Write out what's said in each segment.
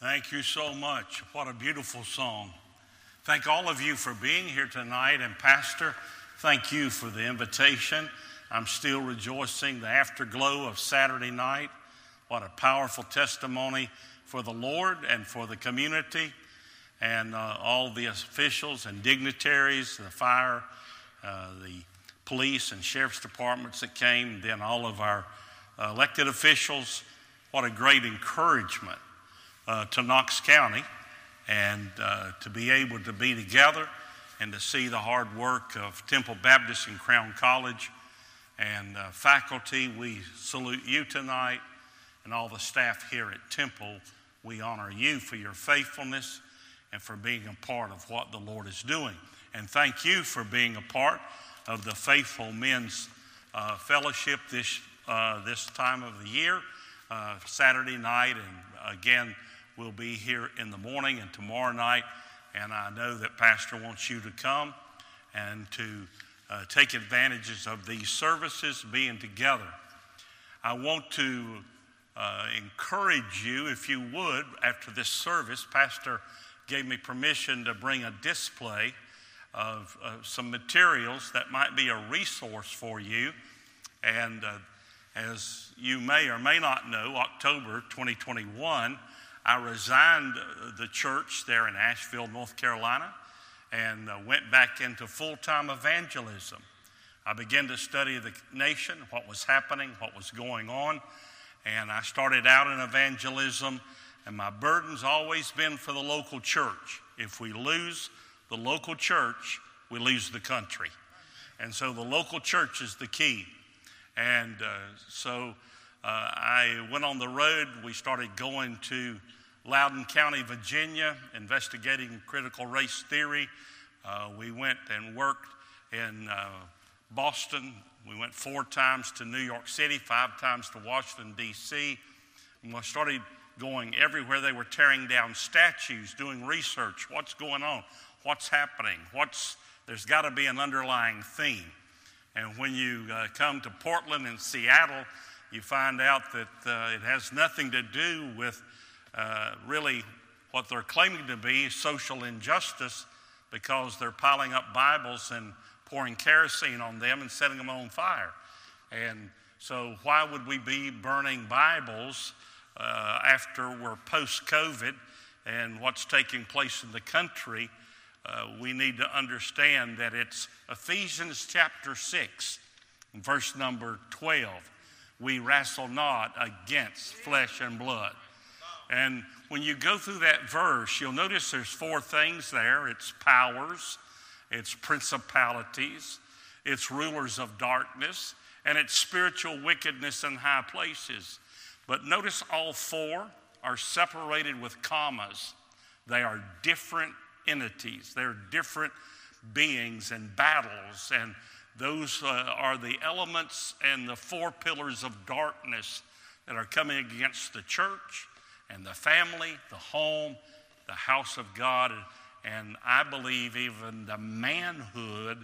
Thank you so much. What a beautiful song. Thank all of you for being here tonight. And Pastor, thank you for the invitation. I'm still rejoicing the afterglow of Saturday night. What a powerful testimony for the Lord and for the community and all the officials and dignitaries, the fire, the police and sheriff's departments that came, and then all of our elected officials. What a great encouragement to Knox County and to be able to be together and to see the hard work of Temple Baptist and Crown College and faculty. We salute you tonight, and all the staff here at Temple. We honor you for your faithfulness and for being a part of what the Lord is doing. And thank you for being a part of the Faithful Men's Fellowship this time of the year, Saturday night, and again, we'll be here in the morning and tomorrow night, and I know that Pastor wants you to come and to take advantages of these services being together. I want to encourage you, if you would, after this service. Pastor gave me permission to bring a display of some materials that might be a resource for you. And as you may or may not know, October 2021, I resigned the church there in Asheville, North Carolina, and went back into full-time evangelism. I began to study the nation, what was happening, what was going on, and I started out in evangelism, and my burden's always been for the local church. If we lose the local church, we lose the country. And so the local church is the key. And so I went on the road. We started going to Loudoun County, Virginia, investigating critical race theory. We went and worked in Boston. We went 4 times to New York City, 5 times to Washington, D.C. And we started going everywhere they were tearing down statues, doing research. What's going on? What's happening? There's got to be an underlying theme. And when you come to Portland and Seattle, you find out that it has nothing to do with really what they're claiming to be social injustice, because they're piling up Bibles and pouring kerosene on them and setting them on fire. And so why would we be burning Bibles after we're post-COVID and what's taking place in the country? We need to understand that it's Ephesians chapter 6, verse number 12. We wrestle not against flesh and blood. And when you go through that verse, you'll notice there's 4 things there. It's powers, it's principalities, it's rulers of darkness, and it's spiritual wickedness in high places. But notice all 4 are separated with commas. They are different entities. They're different beings and battles, and those are the elements and the 4 pillars of darkness that are coming against the church and the family, the home, the house of God, and I believe even the manhood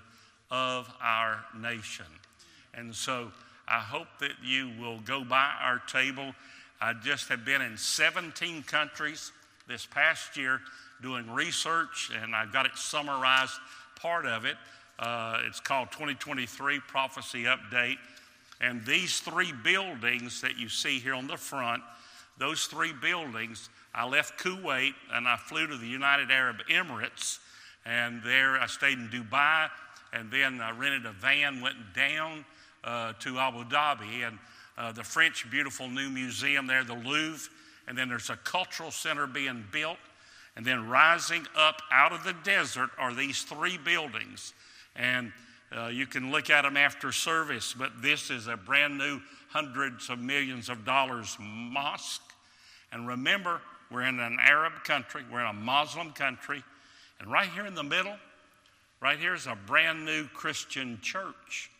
of our nation. And so I hope that you will go by our table. I just have been in 17 countries this past year doing research, and I've got it summarized, part of it. It's called 2023 Prophecy Update. And these 3 buildings that you see here on the front, those 3 buildings, I left Kuwait and I flew to the United Arab Emirates, and there I stayed in Dubai, and then I rented a van, went down to Abu Dhabi, and the French beautiful new museum there, the Louvre, and then there's a cultural center being built, and then rising up out of the desert are these 3 buildings, and you can look at them after service, but this is a brand new hundreds of millions of dollars mosque. And remember, we're in an Arab country, we're in a Muslim country, and right here in the middle, right here is a brand new Christian church.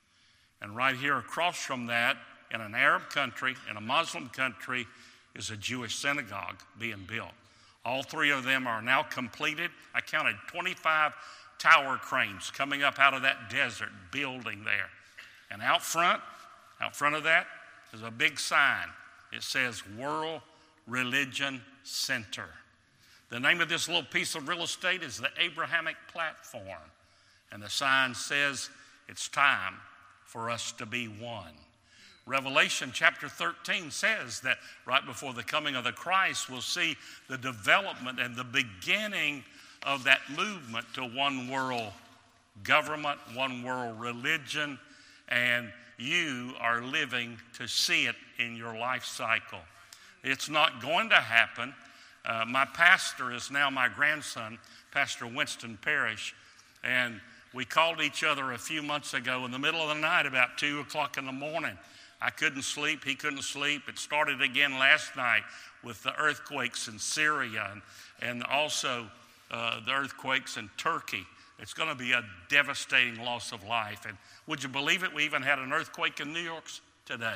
And right here across from that, in an Arab country, in a Muslim country, is a Jewish synagogue being built. All 3 of them are now completed. I counted 25 tower cranes coming up out of that desert building there. And out front of that is a big sign. It says World Religion Center. The name of this little piece of real estate is the Abrahamic Platform. And the sign says, it's time for us to be one. Revelation chapter 13 says that right before the coming of the Christ, we'll see the development and the beginning of that movement to one world government, one world religion, and you are living to see it in your life cycle. It's not going to happen. My pastor is now my grandson, Pastor Winston Parrish, and we called each other a few months ago in the middle of the night about 2 o'clock in the morning. I couldn't sleep. He couldn't sleep. It started again last night with the earthquakes in Syria and also the earthquakes in Turkey. It's going to be a devastating loss of life. And would you believe it? We even had an earthquake in New York today.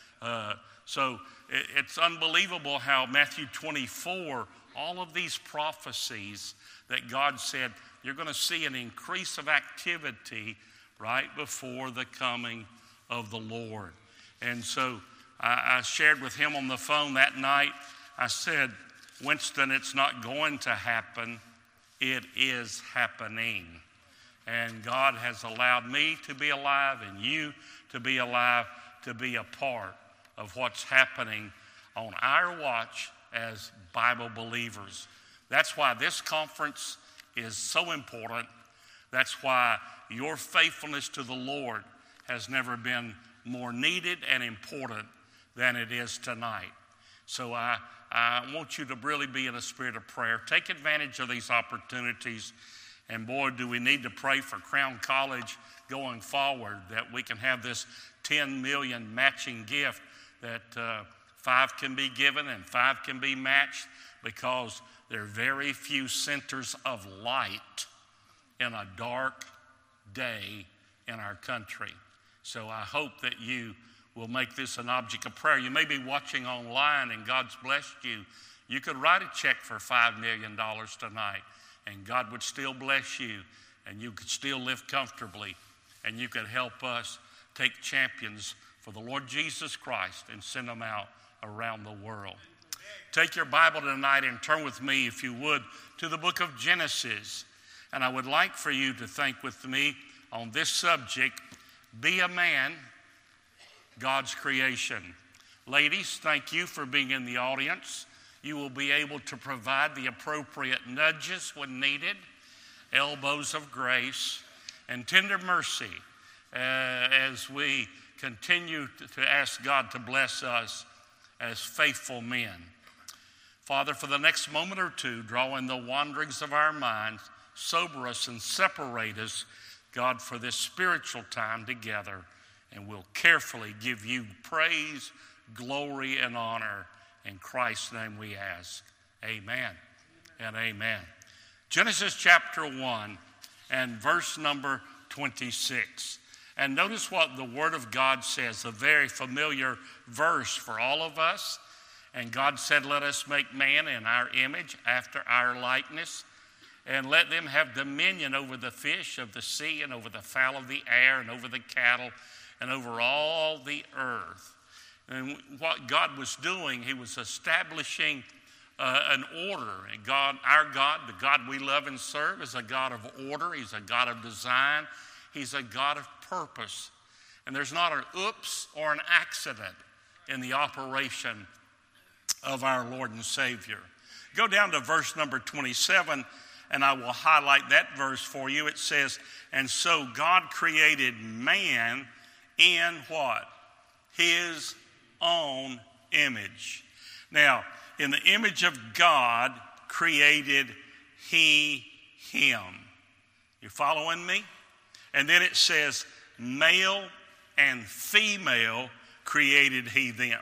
So it's unbelievable how Matthew 24, all of these prophecies that God said, you're going to see an increase of activity right before the coming of the Lord. And so I shared with him on the phone that night. I said, Winston, it's not going to happen. It is happening. And God has allowed me to be alive and you to be alive, to be a part of what's happening on our watch as Bible believers. That's why this conference is so important. That's why your faithfulness to the Lord has never been more needed and important than it is tonight. So I want you to really be in a spirit of prayer. Take advantage of these opportunities. And boy, do we need to pray for Crown College going forward, that we can have this $10 million matching gift, that 5 can be given and 5 can be matched, because there are very few centers of light in a dark day in our country. So I hope that you will make this an object of prayer. You may be watching online and God's blessed you. You could write a check for $5 million tonight and God would still bless you, and you could still live comfortably, and you could help us take champions for the Lord Jesus Christ and send them out around the world. Take your Bible tonight and turn with me, if you would, to the book of Genesis. And I would like for you to think with me on this subject, be a man, God's creation. Ladies, thank you for being in the audience. You will be able to provide the appropriate nudges when needed, elbows of grace, and tender mercy as we continue to ask God to bless us as faithful men. Father, for the next moment or two, draw in the wanderings of our minds, sober us and separate us, God, for this spiritual time together, and we'll carefully give you praise, glory, and honor. In Christ's name we ask. Amen and amen. Genesis chapter 1 and verse number 26. And notice what the Word of God says, a very familiar verse for all of us. And God said, let us make man in our image, after our likeness, and let them have dominion over the fish of the sea, and over the fowl of the air, and over the cattle, and over all the earth. And what God was doing, he was establishing an order. And God, our God, the God we love and serve, is a God of order. He's a God of design. He's a God of purpose. And there's not an oops or an accident in the operation of our Lord and Savior. Go down to verse number 27, and I will highlight that verse for you. It says, and so God created man in what? His own image. Now, in the image of God created he him. You following me? And then it says, male and female created he them.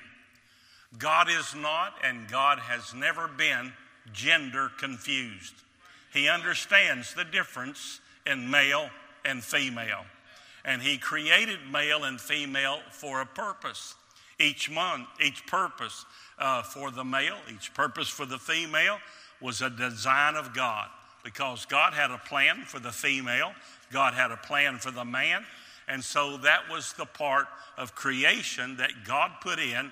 God is not, and God has never been, gender confused. He understands the difference in male and female. And he created male and female for a purpose. Each purpose for the male, each purpose for the female was a design of God. Because God had a plan for the female, God had a plan for the man, and so that was the part of creation that God put in,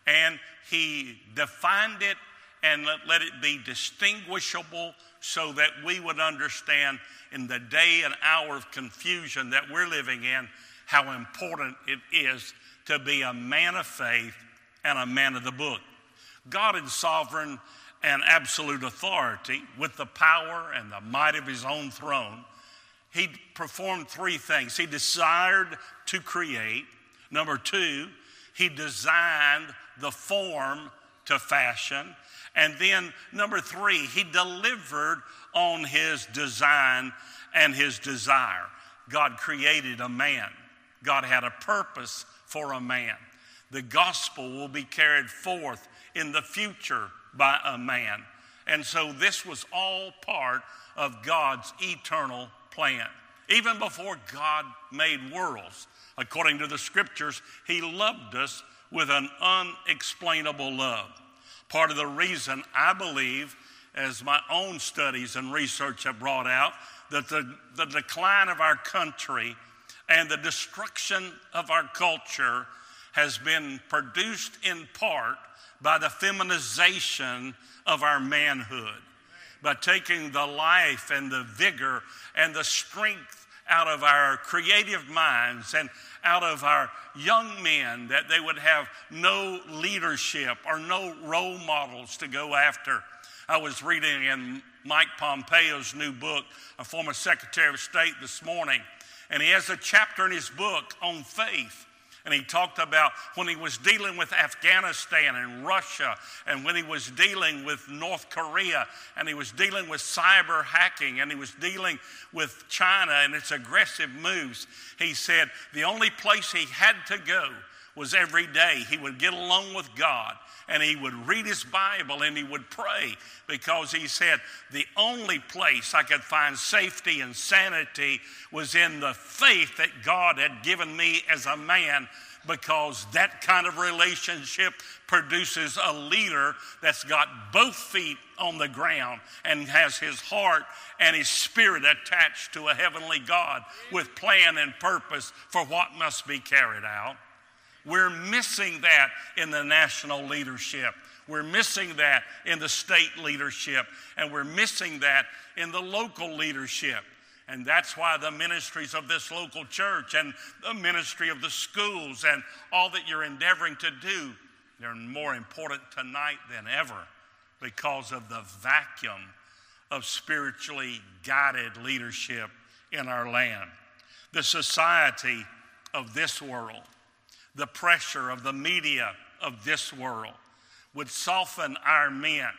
and he defined it and let it be distinguishable so that we would understand in the day and hour of confusion that we're living in how important it is to be a man of faith and a man of the book. God is sovereign and absolute authority with the power and the might of his own throne. He performed three things. He desired to create. Number two, he designed the form to fashion. And then number three, he delivered on his design and his desire. God created a man. God had a purpose for a man. The gospel will be carried forth in the future by a man. And so this was all part of God's eternal plan. Even before God made worlds, according to the scriptures, he loved us with an unexplainable love. Part of the reason I believe, as my own studies and research have brought out, that the decline of our country and the destruction of our culture has been produced in part by the feminization of our manhood, by taking the life and the vigor and the strength out of our creative minds and out of our young men, that they would have no leadership or no role models to go after. I was reading in Mike Pompeo's new book, a former Secretary of State, this morning, and he has a chapter in his book on faith. And he talked about when he was dealing with Afghanistan and Russia, and when he was dealing with North Korea, and he was dealing with cyber hacking, and he was dealing with China and its aggressive moves. He said the only place he had to go was every day he would get along with God, and he would read his Bible and he would pray, because he said the only place I could find safety and sanity was in the faith that God had given me as a man, because that kind of relationship produces a leader that's got both feet on the ground and has his heart and his spirit attached to a heavenly God with plan and purpose for what must be carried out. We're missing that in the national leadership. We're missing that in the state leadership. And we're missing that in the local leadership. And that's why the ministries of this local church and the ministry of the schools and all that you're endeavoring to do, they're more important tonight than ever, because of the vacuum of spiritually guided leadership in our land. The society of this world, the pressure of the media of this world would soften our men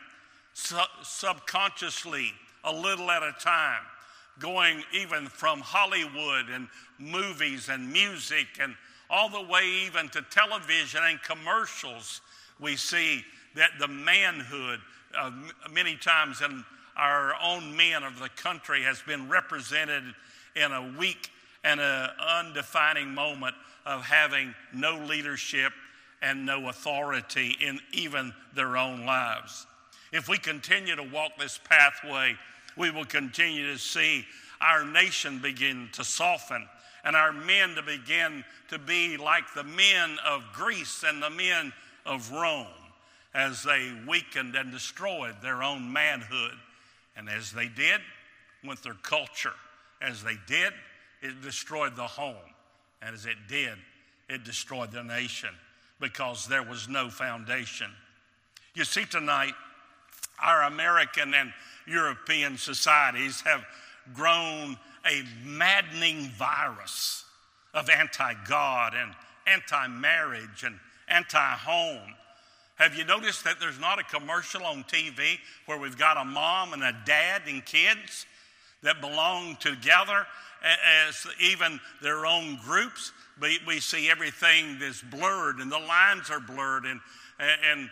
subconsciously, a little at a time, going even from Hollywood and movies and music and all the way even to television and commercials. We see that the manhood many times in our own men of the country has been represented in a weak and an undefining moment of having no leadership and no authority in even their own lives. If we continue to walk this pathway, we will continue to see our nation begin to soften and our men to begin to be like the men of Greece and the men of Rome, as they weakened and destroyed their own manhood. And as they did with their culture, as they did, it destroyed the home. And as it did, it destroyed the nation, because there was no foundation. You see, tonight, our American and European societies have grown a maddening virus of anti-God and anti-marriage and anti-home. Have you noticed that there's not a commercial on TV where we've got a mom and a dad and kids that belong together as even their own groups? We see everything that's blurred and the lines are blurred, and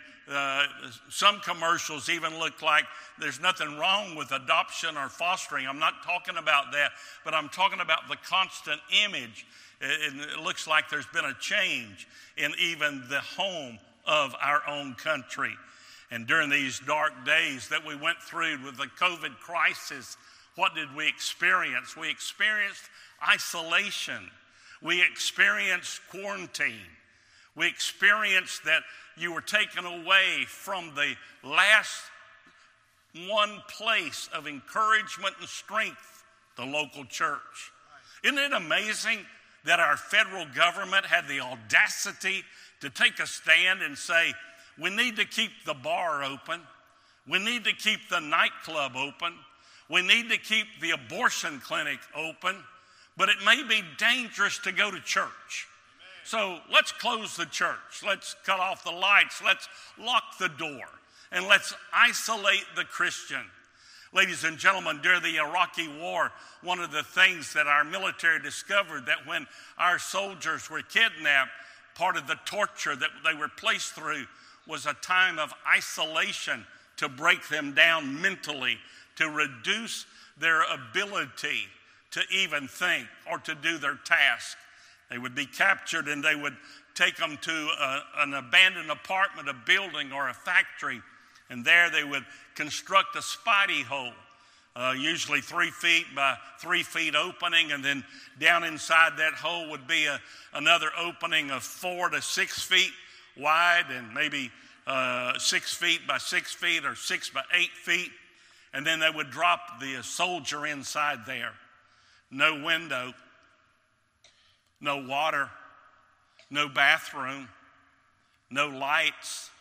some commercials even look like there's nothing wrong with adoption or fostering. I'm not talking about that, but I'm talking about the constant image. It looks like there's been a change in even the home of our own country. And during these dark days that we went through with the COVID crisis, what did we experience? We experienced isolation. We experienced quarantine. We experienced that you were taken away from the last one place of encouragement and strength, the local church. Isn't it amazing that our federal government had the audacity to take a stand and say, we need to keep the bar open, we need to keep the nightclub open, we need to keep the abortion clinic open, but it may be dangerous to go to church. So let's close the church, let's cut off the lights, let's lock the door, and let's isolate the Christian. Ladies and gentlemen, during the Iraqi war, one of the things that our military discovered, that when our soldiers were kidnapped, part of the torture that they were placed through was a time of isolation to break them down mentally, to reduce their ability to even think or to do their task. They would be captured and they would take them to an abandoned apartment, a building, or a factory, and there they would construct a spidey hole, usually 3 feet by 3 feet opening, and then down inside that hole would be another opening of 4 to 6 feet wide, and maybe 6 feet by 6 feet or 6 by 8 feet, and then they would drop the soldier inside there. No window, no water, no bathroom, no lights,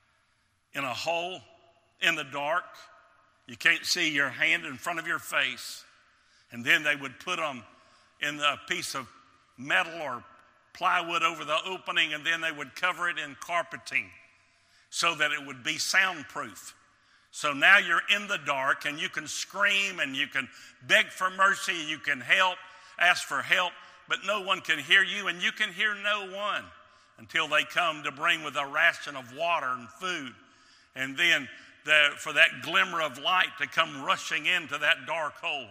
in a hole in the dark. You can't see your hand in front of your face. And then they would put them in a piece of metal or plywood over the opening, and then they would cover it in carpeting so that it would be soundproof. So now you're in the dark and you can scream and you can beg for mercy, you can help, ask for help, but no one can hear you, and you can hear no one until they come to bring with a ration of water and food. And then for that glimmer of light to come rushing into that dark hole.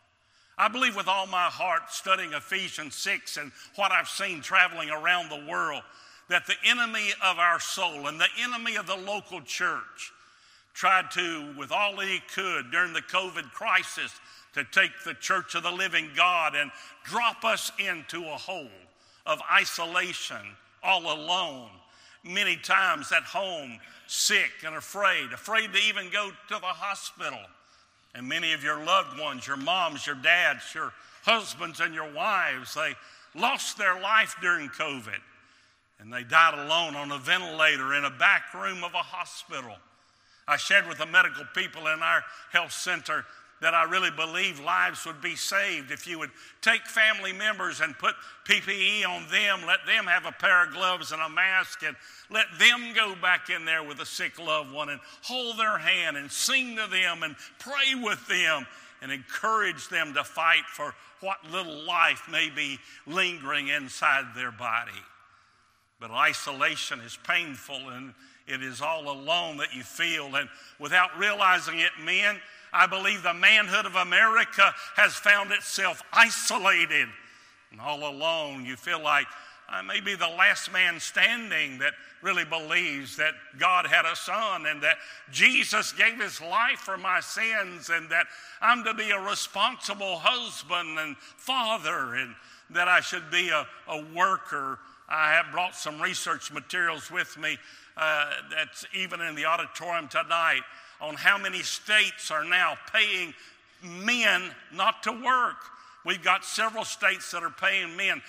I believe with all my heart, studying Ephesians 6 and what I've seen traveling around the world, that the enemy of our soul and the enemy of the local church tried to, with all that he could during the COVID crisis, to take the church of the living God and drop us into a hole of isolation, all alone, many times at home, sick and afraid to even go to the hospital. And many of your loved ones, your moms, your dads, your husbands, and your wives, they lost their life during COVID. And they died alone on a ventilator in a back room of a hospital. I shared with the medical people in our health center that I really believe lives would be saved if you would take family members and put PPE on them, let them have a pair of gloves and a mask, and let them go back in there with a sick loved one and hold their hand and sing to them and pray with them and encourage them to fight for what little life may be lingering inside their body. But isolation is painful, and it is all alone that you feel. And without realizing it, men, I believe the manhood of America has found itself isolated and all alone. You feel like I may be the last man standing that really believes that God had a son and that Jesus gave his life for my sins, and that I'm to be a responsible husband and father, and that I should be a worker. I have brought some research materials with me that's even in the auditorium tonight on how many states are now paying men not to work. We've got several states that are paying men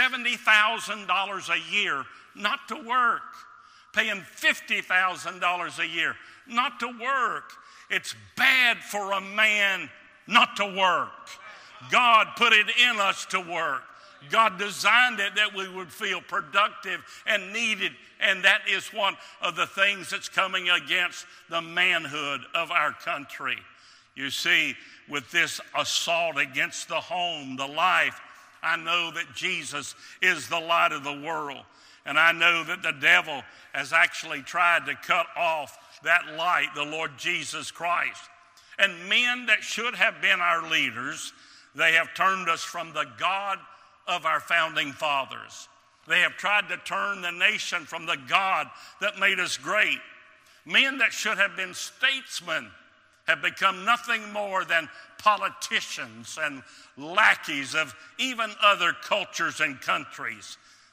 $70,000 a year not to work, paying $50,000 a year not to work. It's bad for a man not to work. God put it in us to work. God designed it that we would feel productive and needed, and that is one of the things that's coming against the manhood of our country. You see, with this assault against the home, the life, I know that Jesus is the light of the world, and I know that the devil has actually tried to cut off that light, the Lord Jesus Christ. And men that should have been our leaders, they have turned us from the God of our founding fathers. They have tried to turn the nation from the God that made us great. Men that should have been statesmen have become nothing more than politicians and lackeys of even other cultures and countries.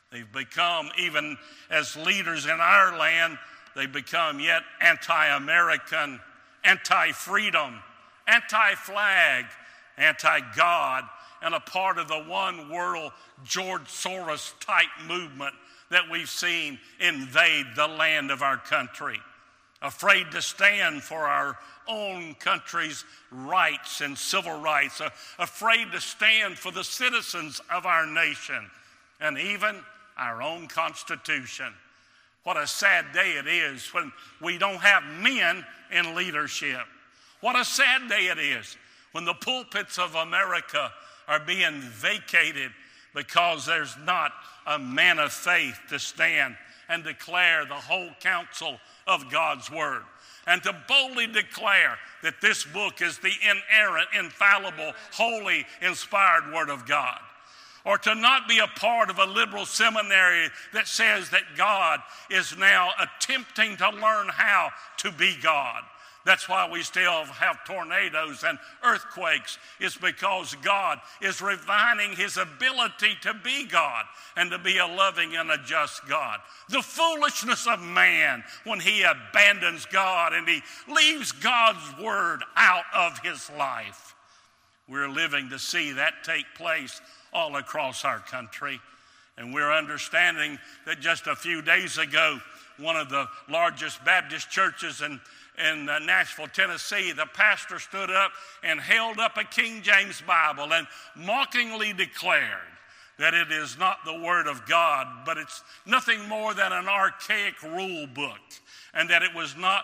They've become, even as leaders in our land, they've become yet anti-American, anti-freedom, anti-flag, anti-God, and a part of the one world George Soros type movement that we've seen invade the land of our country. Afraid to stand for our own country's rights and civil rights, afraid to stand for the citizens of our nation, and even our own Constitution. What a sad day it is when we don't have men in leadership. What a sad day it is when the pulpits of America are being vacated because there's not a man of faith to stand and declare the whole counsel of God's Word, and to boldly declare that this book is the inerrant, infallible, holy, inspired Word of God. Or to not be a part of a liberal seminary that says that God is now attempting to learn how to be God. That's why we still have tornadoes and earthquakes. It's because God is refining his ability to be God and to be a loving and a just God. The foolishness of man when he abandons God and he leaves God's word out of his life. We're living to see that take place all across our country. And we're understanding that just a few days ago, one of the largest Baptist churches in Nashville, Tennessee, the pastor stood up and held up a King James Bible and mockingly declared that it is not the Word of God, but it's nothing more than an archaic rule book, and that it was not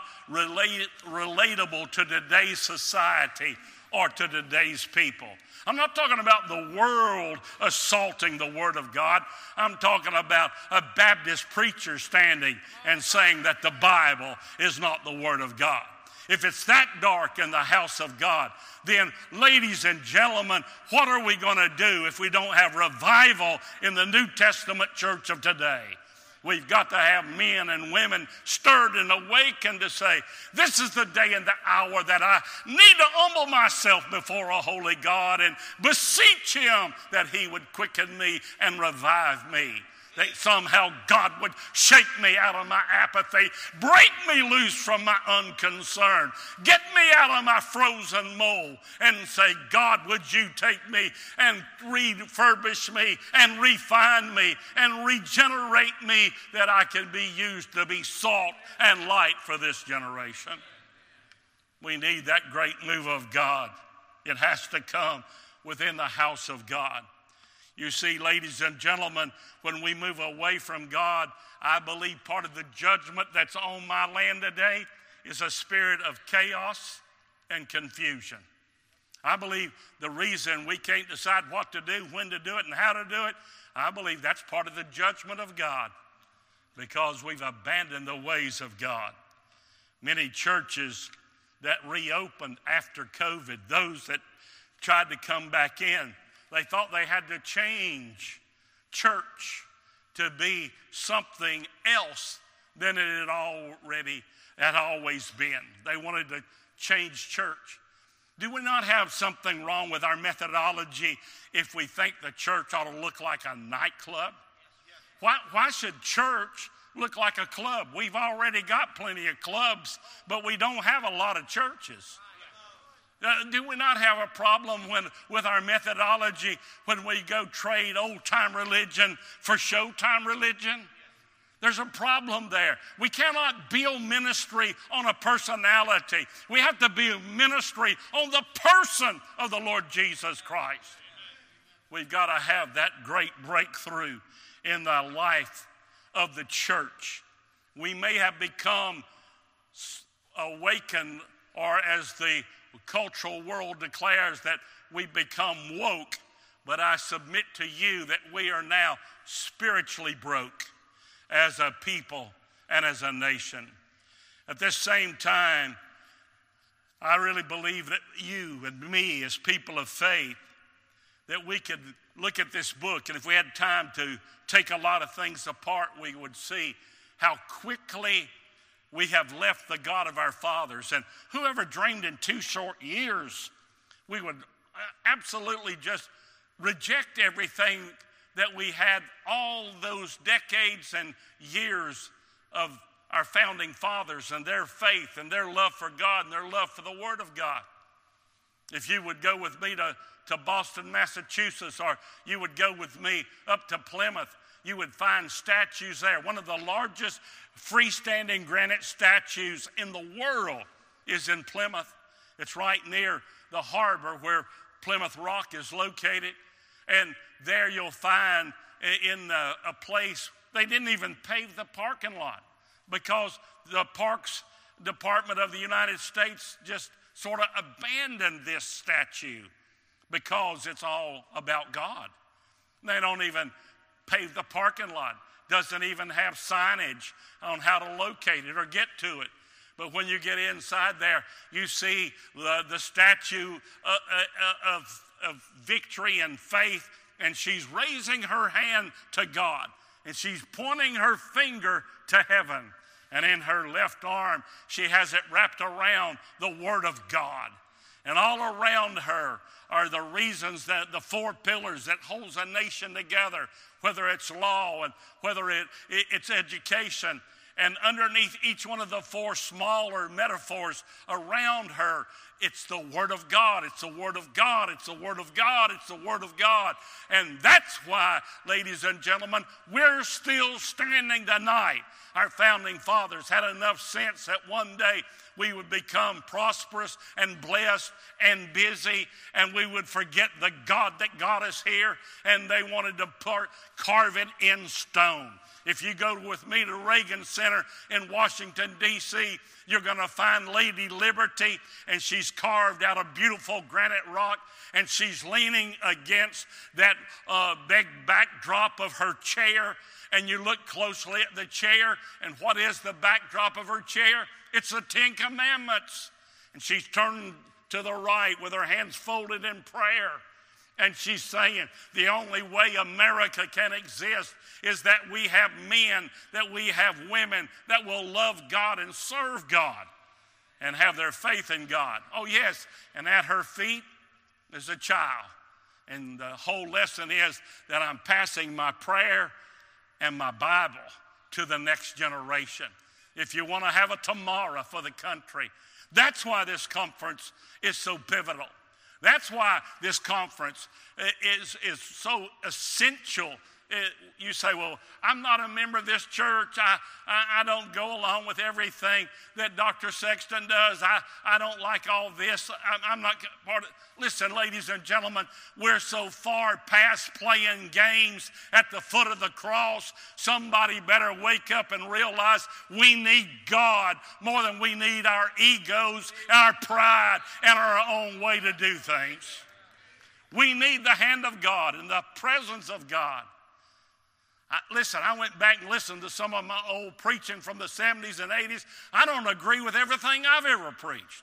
relatable to today's society or to today's people. I'm not talking about the world assaulting the Word of God. I'm talking about a Baptist preacher standing and saying that the Bible is not the Word of God. If it's that dark in the house of God, then, ladies and gentlemen, what are we going to do if we don't have revival in the New Testament church of today? We've got to have men and women stirred and awakened to say, this is the day and the hour that I need to humble myself before a holy God and beseech him that he would quicken me and revive me. That somehow God would shake me out of my apathy, break me loose from my unconcern, get me out of my frozen mold, and say, God, would you take me and refurbish me and refine me and regenerate me that I can be used to be salt and light for this generation. We need that great move of God. It has to come within the house of God. You see, ladies and gentlemen, when we move away from God, I believe part of the judgment that's on my land today is a spirit of chaos and confusion. I believe the reason we can't decide what to do, when to do it, and how to do it, I believe that's part of the judgment of God because we've abandoned the ways of God. Many churches that reopened after COVID, those that tried to come back in, they thought they had to change church to be something else than it had always been. They wanted to change church. Do we not have something wrong with our methodology if we think the church ought to look like a nightclub? Why should church look like a club? We've already got plenty of clubs, but we don't have a lot of churches. Do we not have a problem with our methodology when we go trade old-time religion for showtime religion? There's a problem there. We cannot build ministry on a personality. We have to build ministry on the person of the Lord Jesus Christ. We've got to have that great breakthrough in the life of the church. We may have become awakened, or as the cultural world declares, that we become woke, but I submit to you that we are now spiritually broke as a people and as a nation. At this same time, I really believe that you and me as people of faith, that we could look at this book, and if we had time to take a lot of things apart, we would see how quickly we have left the God of our fathers. And whoever dreamed in 2 short years we would absolutely just reject everything that we had all those decades and years of our founding fathers and their faith and their love for God and their love for the Word of God. If you would go with me to Boston, Massachusetts, or you would go with me up to Plymouth, you would find statues there. One of the largest freestanding granite statues in the world is in Plymouth. It's right near the harbor where Plymouth Rock is located. And there you'll find in a place, they didn't even pave the parking lot because the Parks Department of the United States just sort of abandoned this statue because it's all about God. They don't even pave the parking lot. Doesn't even have signage on how to locate it or get to it. But when you get inside there, you see the statue of victory and faith, and she's raising her hand to God, and she's pointing her finger to heaven. And in her left arm, she has it wrapped around the Word of God. And all around her are the reasons, that the four pillars that holds a nation together, whether it's law and whether it's education. And underneath each one of the four smaller metaphors around her, it's the Word of God, it's the Word of God, it's the Word of God, it's the Word of God. And that's why, ladies and gentlemen, we're still standing tonight. Our founding fathers had enough sense that one day we would become prosperous and blessed and busy, and we would forget the God that got us here, and they wanted to carve it in stone. If you go with me to Reagan Center in Washington, D.C., you're going to find Lady Liberty, and she's carved out of beautiful granite rock, and she's leaning against that big backdrop of her chair. And you look closely at the chair, and what is the backdrop of her chair? It's the Ten Commandments. And she's turning to the right with her hands folded in prayer. And she's saying the only way America can exist is that we have men, that we have women that will love God and serve God and have their faith in God. Oh, yes, and at her feet is a child. And the whole lesson is that I'm passing my prayer and my Bible to the next generation. If you want to have a tomorrow for the country, that's why this conference is so pivotal. That's why this conference is so essential. You say, well, I'm not a member of this church. I don't go along with everything that Dr. Sexton does. I don't like all this. I'm not part of it. Listen, ladies and gentlemen, we're so far past playing games at the foot of the cross. Somebody better wake up and realize we need God more than we need our egos, our pride, and our own way to do things. We need the hand of God and the presence of God. Listen, I went back and listened to some of my old preaching from the 70s and 80s. I don't agree with everything I've ever preached.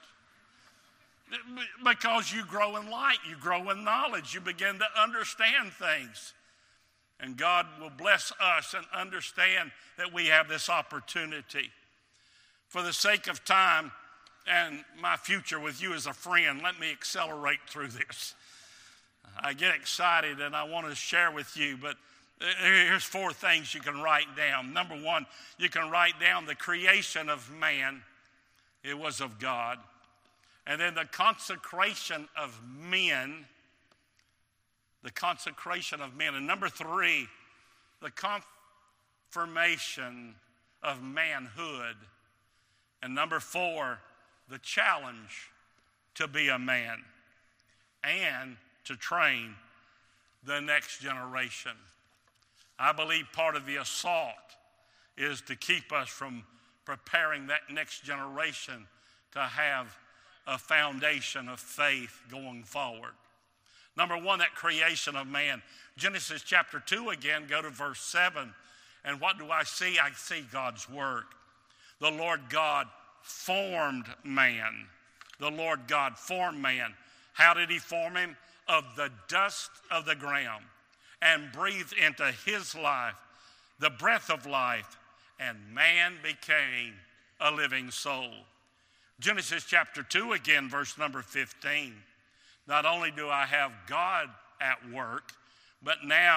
Because you grow in light, you grow in knowledge, you begin to understand things. And God will bless us and understand that we have this opportunity. For the sake of time and my future with you as a friend, let me accelerate through this. I get excited and I want to share with you, but here's four things you can write down. Number one, you can write down the creation of man. It was of God. And then the consecration of men. The consecration of men. And number three, the confirmation of manhood. And number four, the challenge to be a man and to train the next generation. I believe part of the assault is to keep us from preparing that next generation to have a foundation of faith going forward. Number one, that creation of man. Genesis chapter 2 again, go to verse 7. And what do I see? I see God's work. The Lord God formed man. The Lord God formed man. How did he form him? Of the dust of the ground, and breathed into his life the breath of life, and man became a living soul. Genesis chapter 2 again, verse number 15. Not only do I have God at work, but now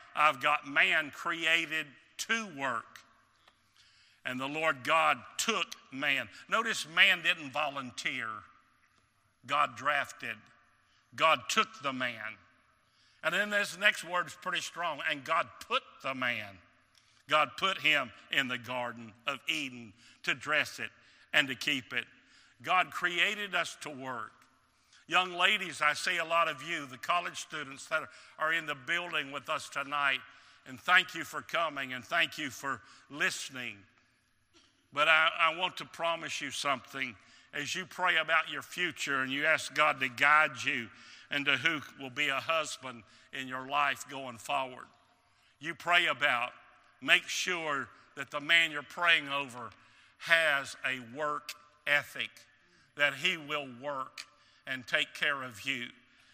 I've got man created to work. And the Lord God took man. Notice man didn't volunteer. God drafted. God took the man. And then this next word is pretty strong. And God put the man. God put him in the Garden of Eden to dress it and to keep it. God created us to work. Young ladies, I see a lot of you, the college students that are in the building with us tonight. And thank you for coming and thank you for listening. But I want to promise you something. As you pray about your future and you ask God to guide you into who will be a husband in your life going forward, you pray about, make sure that the man you're praying over has a work ethic, that he will work and take care of you.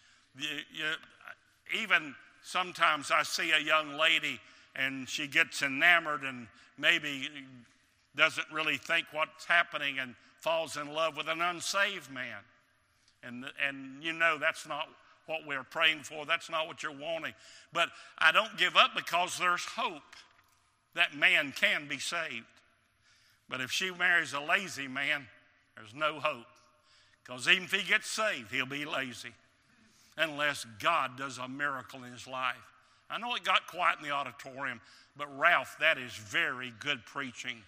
Even sometimes I see a young lady and she gets enamored and maybe doesn't really think what's happening and falls in love with an unsaved man. And you know that's not what we're praying for. That's not what you're wanting. But I don't give up because there's hope that man can be saved. But if she marries a lazy man, there's no hope. Because even if he gets saved, he'll be lazy unless God does a miracle in his life. I know it got quiet in the auditorium, but Ralph, that is very good preaching.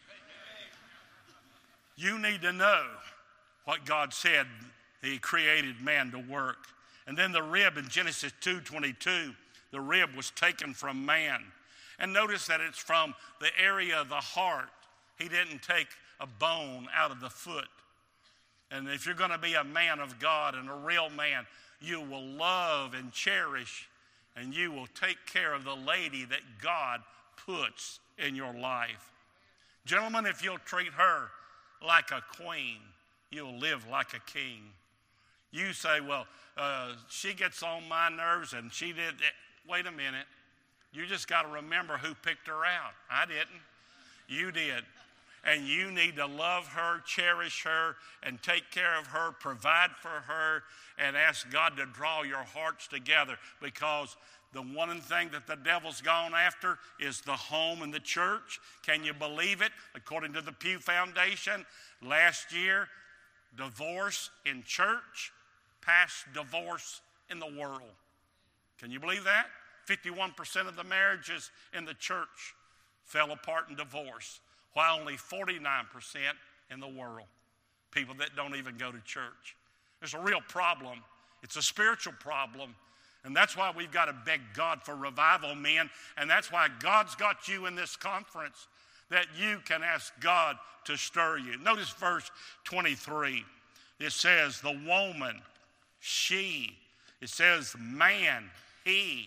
You need to know what God said. He created man to work. And then the rib in Genesis 2:22, the rib was taken from man. And notice that it's from the area of the heart. He didn't take a bone out of the foot. And if you're going to be a man of God and a real man, you will love and cherish and you will take care of the lady that God puts in your life. Gentlemen, if you'll treat her like a queen, you'll live like a king. You say, well, she gets on my nerves and she did it. Wait a minute. You just got to remember who picked her out. I didn't. You did. And you need to love her, cherish her, and take care of her, provide for her, and ask God to draw your hearts together, because the one thing that the devil's gone after is the home and the church. Can you believe it? According to the Pew Foundation, last year, divorce in church passed divorce in the world. Can you believe that? 51% of the marriages in the church fell apart in divorce, while only 49% in the world, people that don't even go to church. There's a real problem. It's a spiritual problem. And that's why we've got to beg God for revival, men. And that's why God's got you in this conference, that you can ask God to stir you. Notice verse 23. It says the woman, she. It says man, he.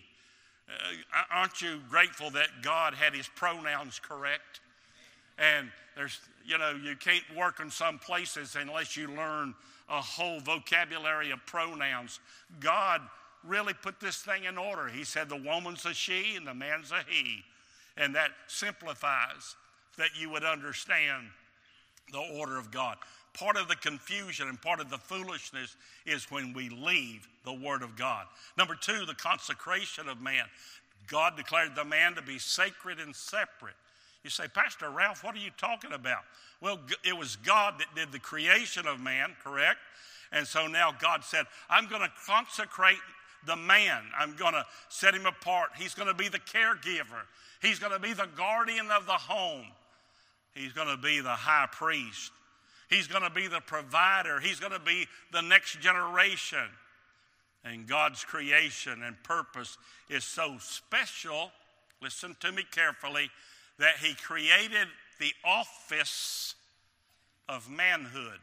Aren't you grateful that God had his pronouns correct? And there's, you can't work in some places unless you learn a whole vocabulary of pronouns. God really put this thing in order. He said the woman's a she and the man's a he. And that simplifies that you would understand the order of God. Part of the confusion and part of the foolishness is when we leave the Word of God. Number two, the consecration of man. God declared the man to be sacred and separate. You say, Pastor Ralph, what are you talking about? Well, it was God that did the creation of man, correct? And so now God said, I'm going to consecrate the man. I'm going to set him apart. He's going to be the caregiver. He's going to be the guardian of the home. He's going to be the high priest. He's going to be the provider. He's going to be the next generation. And God's creation and purpose is so special, listen to me carefully, that he created the office of manhood.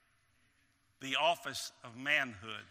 The office of manhood.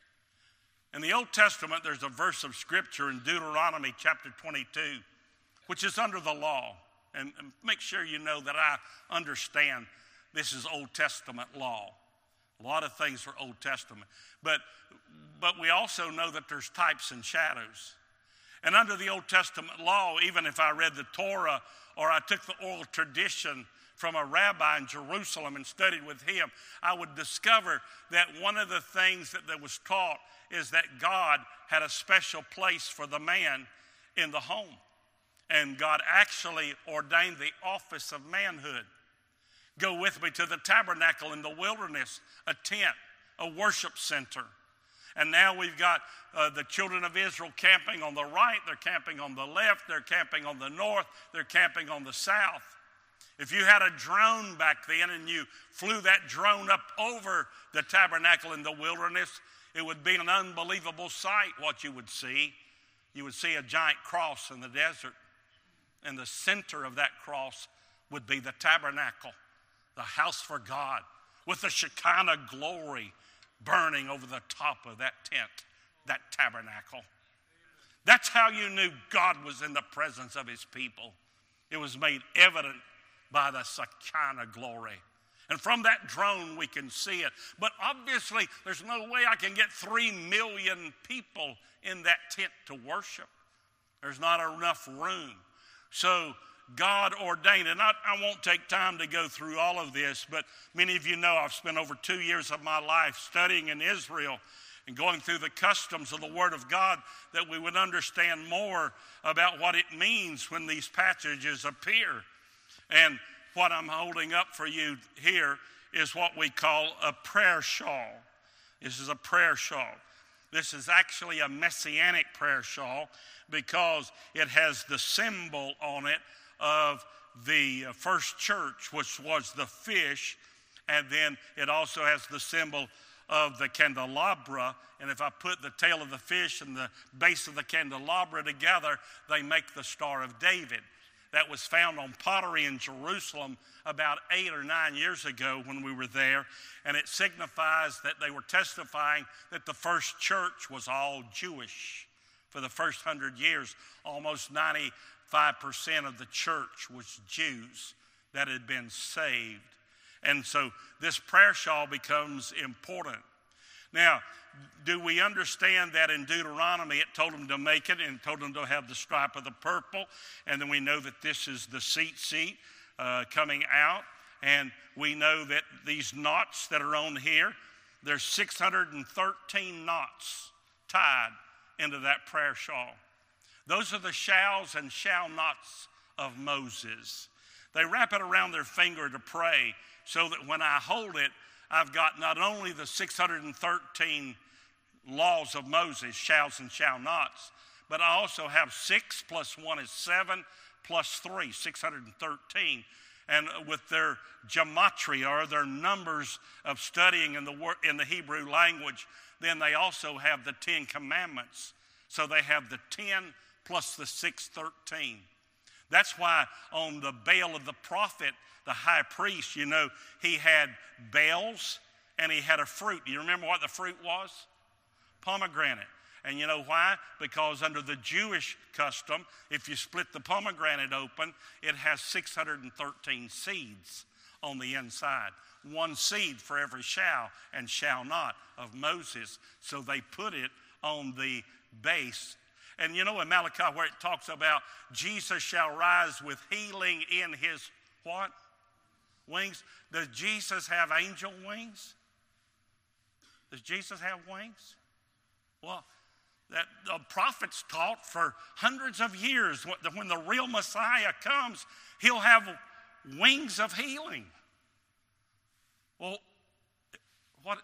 In the Old Testament, there's a verse of Scripture in Deuteronomy chapter 22, which is under the law. And make sure you know that I understand this is Old Testament law. A lot of things are Old Testament. But we also know that there's types and shadows. And under the Old Testament law, even if I read the Torah or I took the oral tradition from a rabbi in Jerusalem and studied with him, I would discover that one of the things that was taught is that God had a special place for the man in the home. And God actually ordained the office of manhood. Go with me to the tabernacle in the wilderness, a tent, a worship center. And now we've got the children of Israel camping on the right, they're camping on the left, they're camping on the north, they're camping on the south. If you had a drone back then and you flew that drone up over the tabernacle in the wilderness, it would be an unbelievable sight what you would see. You would see a giant cross in the desert. And the center of that cross would be the tabernacle, the house for God, with the Shekinah glory burning over the top of that tent, that tabernacle. That's how you knew God was in the presence of his people. It was made evident by the Shekinah glory. And from that drone we can see it. But obviously there's no way I can get 3 million people in that tent to worship. There's not enough room. So God ordained, and I won't take time to go through all of this, but many of you know I've spent over 2 years of my life studying in Israel and going through the customs of the Word of God, that we would understand more about what it means when these passages appear. And what I'm holding up for you here is what we call a prayer shawl. This is a prayer shawl. This is actually a messianic prayer shawl because it has the symbol on it of the first church, which was the fish, and then it also has the symbol of the candelabra. And if I put the tail of the fish and the base of the candelabra together, they make the Star of David. That was found on pottery in Jerusalem about 8 or 9 years ago when we were there. And it signifies that they were testifying that the first church was all Jewish. For the first 100 years, almost 95% of the church was Jews that had been saved. And so this prayer shawl becomes important. Now, do we understand that in Deuteronomy it told them to make it and told them to have the stripe of the purple? And then we know that this is the seat coming out. And we know that these knots that are on here, there's 613 knots tied into that prayer shawl. Those are the shalls and shall nots of Moses. They wrap it around their finger to pray so that when I hold it, I've got not only the 613 laws of Moses, shalls and shall nots, but I also have 6 plus 1 is 7 plus 3, 613. And with their gematria, or their numbers of studying in the Hebrew language, then they also have the 10 commandments. So they have the 10 plus the 613. That's why on the Baal of the prophet, the high priest, you know, he had bells and he had a fruit. You remember what the fruit was? Pomegranate. And you know why? Because under the Jewish custom, if you split the pomegranate open, it has 613 seeds on the inside. 1 seed for every shall and shall not of Moses. So they put it on the base. And you know in Malachi where it talks about Jesus shall rise with healing in his what? Wings. Does Jesus have angel wings? Does Jesus have wings? Well, that the prophets taught for hundreds of years that when the real Messiah comes, he'll have wings of healing. Well, what?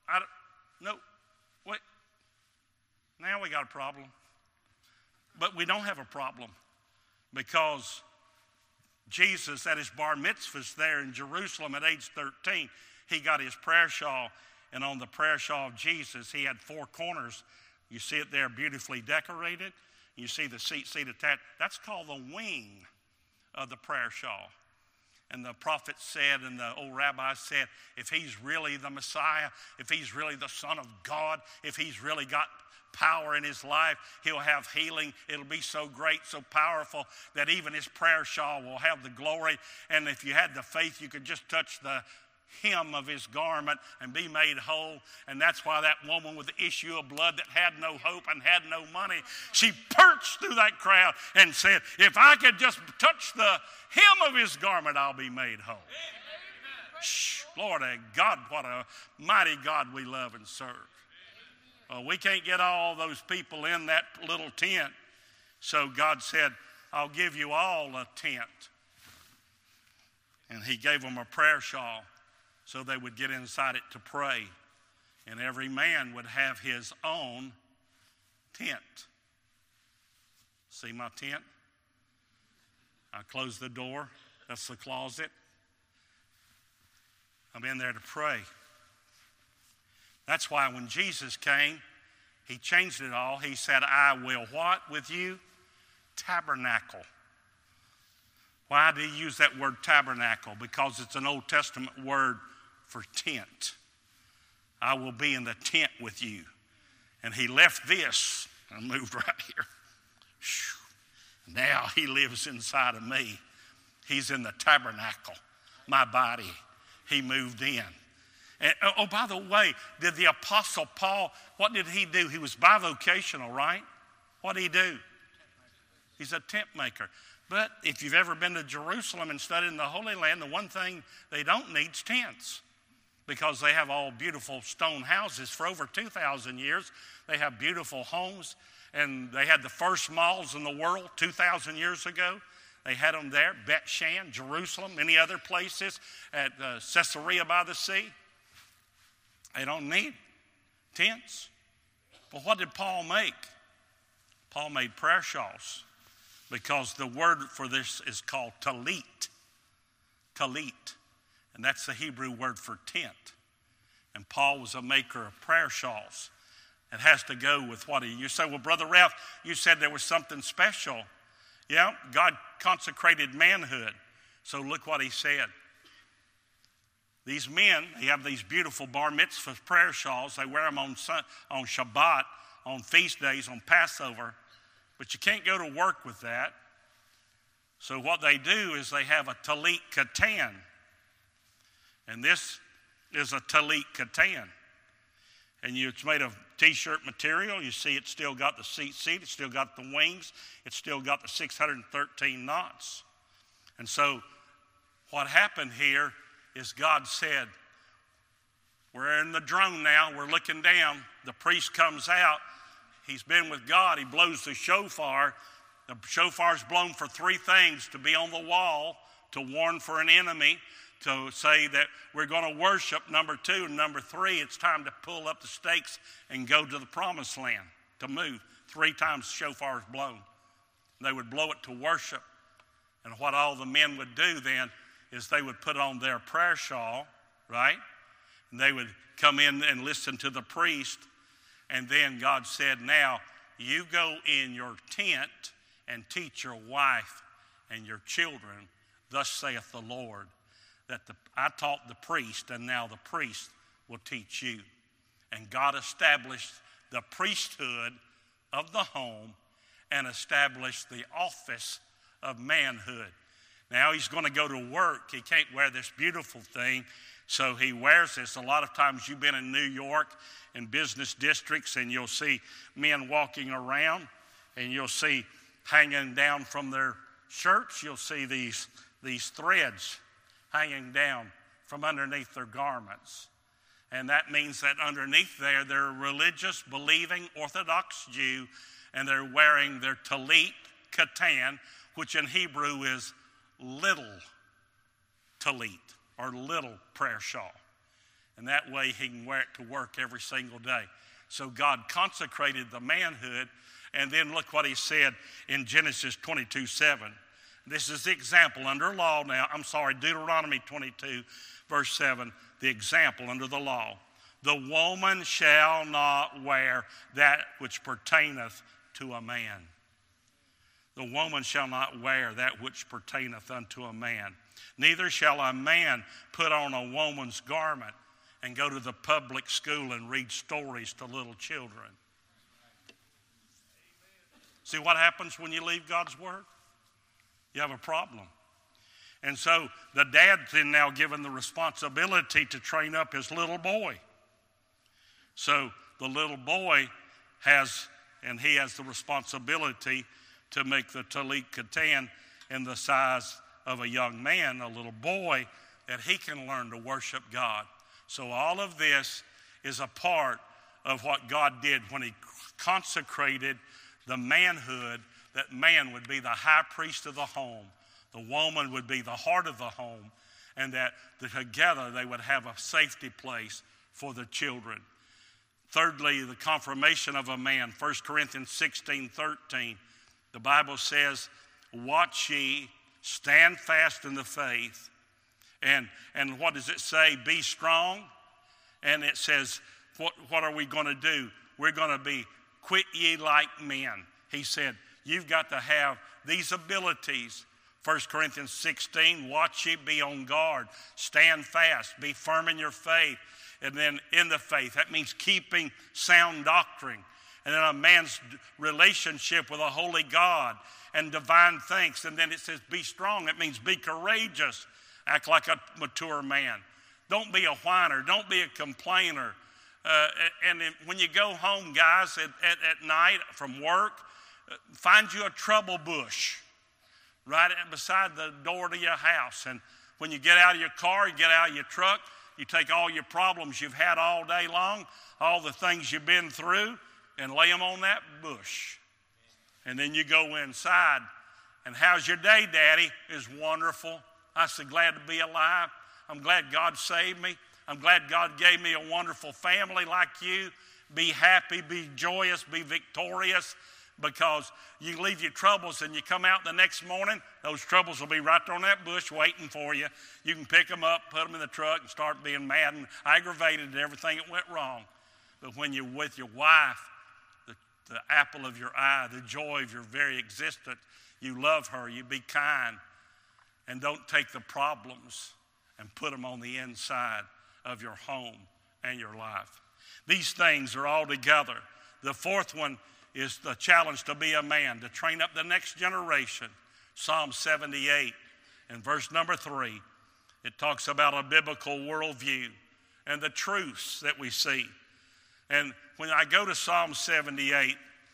Wait. Now we got a problem. But we don't have a problem because Jesus, at his bar mitzvahs there in Jerusalem at age 13, he got his prayer shawl. And on the prayer shawl of Jesus, he had 4 corners. You see it there beautifully decorated. You see the seat attached. That's called the wing of the prayer shawl. And the prophet said, and the old rabbi said, if he's really the Messiah, if he's really the Son of God, if he's really got power in his life, he'll have healing. It'll be so great, so powerful that even his prayer shawl will have the glory. And if you had the faith, you could just touch the hem of his garment and be made whole. And that's why that woman with the issue of blood that had no hope and had no money, she perched through that crowd and said, if I could just touch the hem of his garment, I'll be made whole. Shh, Lord God, what a mighty God we love and serve. We can't get all those people in that little tent So God said, I'll give you all a tent. And he gave them a prayer shawl so they would get inside it to pray. And every man would have his own tent. See my tent? I close the door. That's the closet. I'm in there to pray. That's why when Jesus came, he changed it all. He said, I will what with you? Tabernacle. Why do he use that word tabernacle? Because it's an Old Testament word for tent. I will be in the tent with you. And he left this and moved right here. Now he lives inside of me. He's in the tabernacle, my body. He moved in. And, oh, by the way, did the Apostle Paul, what did he do? He was bivocational, right? What did he do? He's a tent maker. But if you've ever been to Jerusalem and studied in the Holy Land, the one thing they don't need is tents, because they have all beautiful stone houses for over 2,000 years. They have beautiful homes, and they had the first malls in the world 2,000 years ago. They had them there, Beth-Shan, Jerusalem, many other places, at Caesarea by the sea. They don't need tents. But what did Paul make? Paul made prayer shawls, because the word for this is called talit. Talit. And that's the Hebrew word for tent. And Paul was a maker of prayer shawls. It has to go with what you say, well, Brother Ralph, you said there was something special. Yeah, God consecrated manhood. So look what he said. These men, they have these beautiful bar mitzvah prayer shawls. They wear them on Shabbat, on feast days, on Passover. But you can't go to work with that. So what they do is they have a talit katan. And this is a talit katan. And it's made of t-shirt material. You see it's still got the seat, it's still got the wings, it's still got the 613 knots. And so what happened here is God said, we're in the drone now, we're looking down, the priest comes out, he's been with God, he blows the shofar. The shofar's blown for three things: to be on the wall, to warn for an enemy, to say that we're going to worship, number two, and number three, it's time to pull up the stakes and go to the promised land, to move. 3 times the shofar is blown. They would blow it to worship. And what all the men would do then is they would put on their prayer shawl, right? And they would come in and listen to the priest. And then God said, now you go in your tent and teach your wife and your children, thus saith the Lord, that I taught the priest, and now the priest will teach you. And God established the priesthood of the home and established the office of manhood. Now he's going to go to work. He can't wear this beautiful thing, so he wears this. A lot of times you've been in New York in business districts, and you'll see men walking around, and you'll see hanging down from their shirts, you'll see these threads hanging down from underneath their garments. And that means that underneath there, they're a religious, believing, Orthodox Jew, and they're wearing their talit katan, which in Hebrew is little talit, or little prayer shawl. And that way he can wear it to work every single day. So God consecrated the manhood. And then look what he said in Genesis 22:7. This is the example under law now. Deuteronomy 22, verse 7, the example under the law. The woman shall not wear that which pertaineth to a man. The woman shall not wear that which pertaineth unto a man. Neither shall a man put on a woman's garment and go to the public school and read stories to little children. See what happens when you leave God's word? You have a problem. And so the dad's then now given the responsibility to train up his little boy. So the little boy has the responsibility to make the talit katan in the size of a young man, a little boy, that he can learn to worship God. So all of this is a part of what God did when he consecrated the manhood that man would be the high priest of the home, the woman would be the heart of the home, and that together they would have a safety place for the children. Thirdly, the confirmation of a man. 1 Corinthians 16:13. The Bible says, watch ye, stand fast in the faith. And what does it say? Be strong. And it says, what are we going to do? We're going to be quit ye like men. He said, you've got to have these abilities. 1 Corinthians 16, watch ye, be on guard, stand fast, be firm in your faith. And then in the faith, that means keeping sound doctrine. And then a man's relationship with a holy God and divine things. And then it says be strong. It means be courageous. Act like a mature man. Don't be a whiner. Don't be a complainer. When you go home, guys, at night from work, find you a trouble bush right beside the door to your house. And when you get out of your car, you get out of your truck, you take all your problems you've had all day long, all the things you've been through, and lay them on that bush. And then you go inside. And how's your day, Daddy? Is wonderful. I'm so glad to be alive. I'm glad God saved me. I'm glad God gave me a wonderful family like you. Be happy, be joyous, be victorious, because you leave your troubles and you come out the next morning, those troubles will be right there on that bush waiting for you. You can pick them up, put them in the truck, and start being mad and aggravated at everything that went wrong. But when you're with your wife, the apple of your eye, the joy of your very existence, you love her, you be kind, and don't take the problems and put them on the inside of your home and your life. These things are all together. The fourth one is the challenge to be a man, to train up the next generation. Psalm 78 and verse number 3, it talks about a biblical worldview and the truths that we see. And when I go to Psalm 78,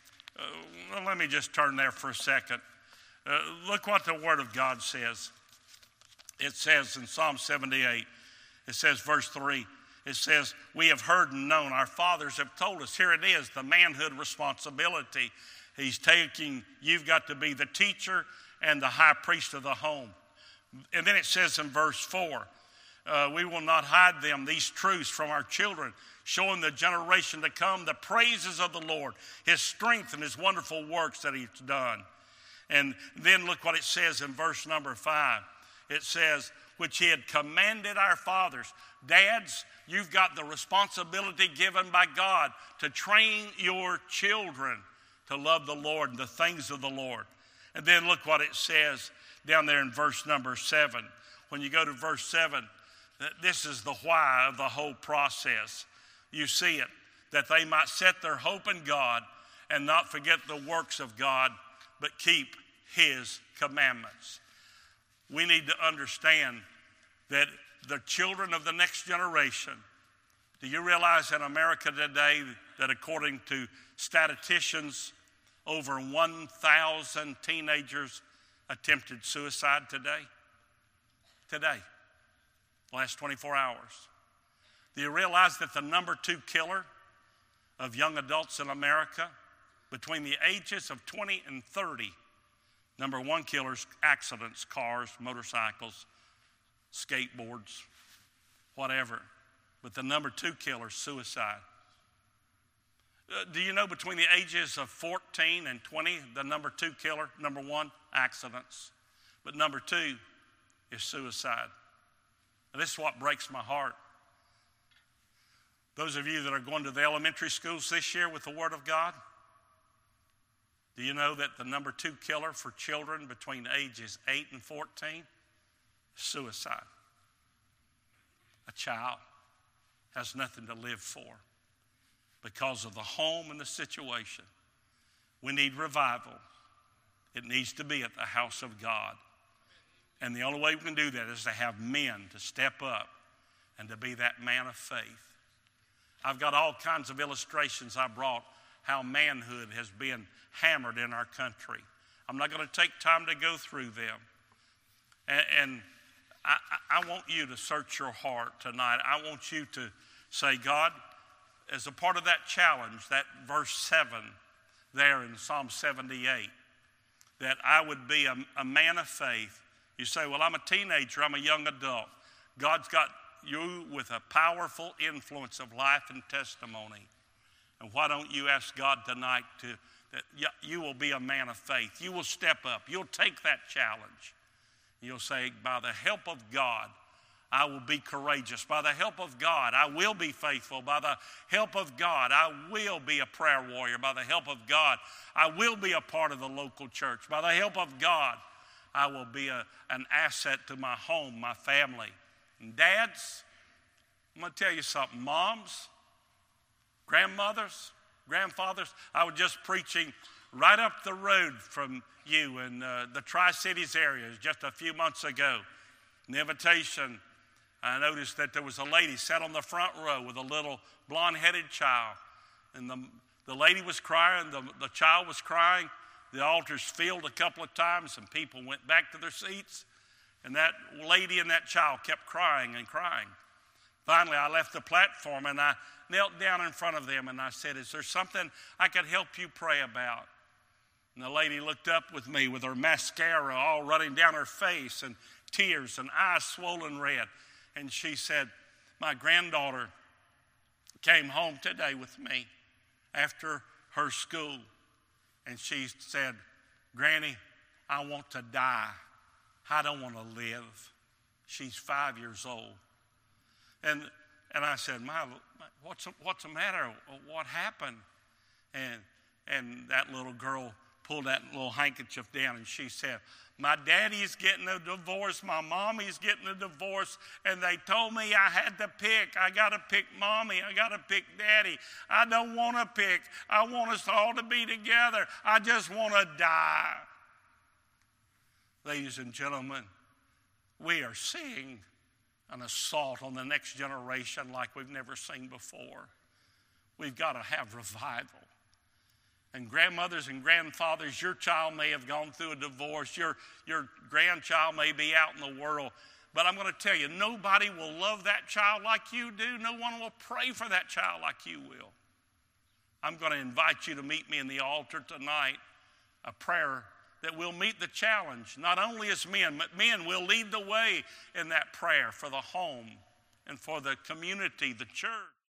let me just turn there for a second. Look what the Word of God says. It says in Psalm 78, it says verse 3, it says, we have heard and known, our fathers have told us. Here it is, the manhood responsibility. He's taking, you've got to be the teacher and the high priest of the home. And then it says in verse 4, we will not hide them, these truths, from our children, showing the generation to come the praises of the Lord, his strength and his wonderful works that he's done. And then look what it says in verse number 5. It says, which he had commanded our fathers. Dads, you've got the responsibility given by God to train your children to love the Lord and the things of the Lord. And then look what it says down there in verse number 7. When you go to verse 7, this is the why of the whole process. You see it, that they might set their hope in God and not forget the works of God, but keep his commandments. We need to understand that the children of the next generation, do you realize in America today that according to statisticians, over 1,000 teenagers attempted suicide today? Today, last 24 hours. Do you realize that the number 2 killer of young adults in America between the ages of 20 and 30, number 1 killers, accidents, cars, motorcycles, skateboards, whatever. But the number 2 killer, suicide. Do you know between the ages of 14 and 20, the number 2 killer, number 1, accidents. But number 2 is suicide. And this is what breaks my heart. Those of you that are going to the elementary schools this year with the Word of God, do you know that the number 2 killer for children between ages 8 and 14 is suicide? A child has nothing to live for because of the home and the situation. We need revival. It needs to be at the house of God. And the only way we can do that is to have men to step up and to be that man of faith. I've got all kinds of illustrations I brought how manhood has been hammered in our country. I'm not going to take time to go through them. And I want you to search your heart tonight. I want you to say, God, as a part of that challenge, that verse 7 there in Psalm 78, that I would be a man of faith. You say, well, I'm a teenager, I'm a young adult. God's got you with a powerful influence of life and testimony. And why don't you ask God tonight that you will be a man of faith. You will step up. You'll take that challenge. You'll say, by the help of God, I will be courageous. By the help of God, I will be faithful. By the help of God, I will be a prayer warrior. By the help of God, I will be a part of the local church. By the help of God, I will be an asset to my home, my family. And dads, I'm going to tell you something. Moms, grandmothers, grandfathers, I was just preaching right up the road from you in the Tri-Cities area just a few months ago. An invitation, I noticed that there was a lady sat on the front row with a little blonde-headed child. And the lady was crying, the child was crying. The altars filled a couple of times and people went back to their seats. And that lady and that child kept crying and crying. Finally, I left the platform and I knelt down in front of them and I said, is there something I could help you pray about? And the lady looked up with me with her mascara all running down her face and tears and eyes swollen red. And she said, my granddaughter came home today with me after her school. And she said, Granny, I want to die. I don't want to live. She's 5 years old. And I said, what's the matter? What happened? And that little girl pulled that little handkerchief down and she said, my daddy's getting a divorce, my mommy's getting a divorce, and they told me I had to pick. I got to pick mommy, I got to pick daddy. I don't want to pick. I want us all to be together. I just want to die. Ladies and gentlemen, we are seeing an assault on the next generation like we've never seen before. We've got to have revival. And grandmothers and grandfathers, your child may have gone through a divorce. Your grandchild may be out in the world. But I'm going to tell you, nobody will love that child like you do. No one will pray for that child like you will. I'm going to invite you to meet me in the altar tonight, a prayer that will meet the challenge, not only as men, but men will lead the way in that prayer for the home and for the community, the church.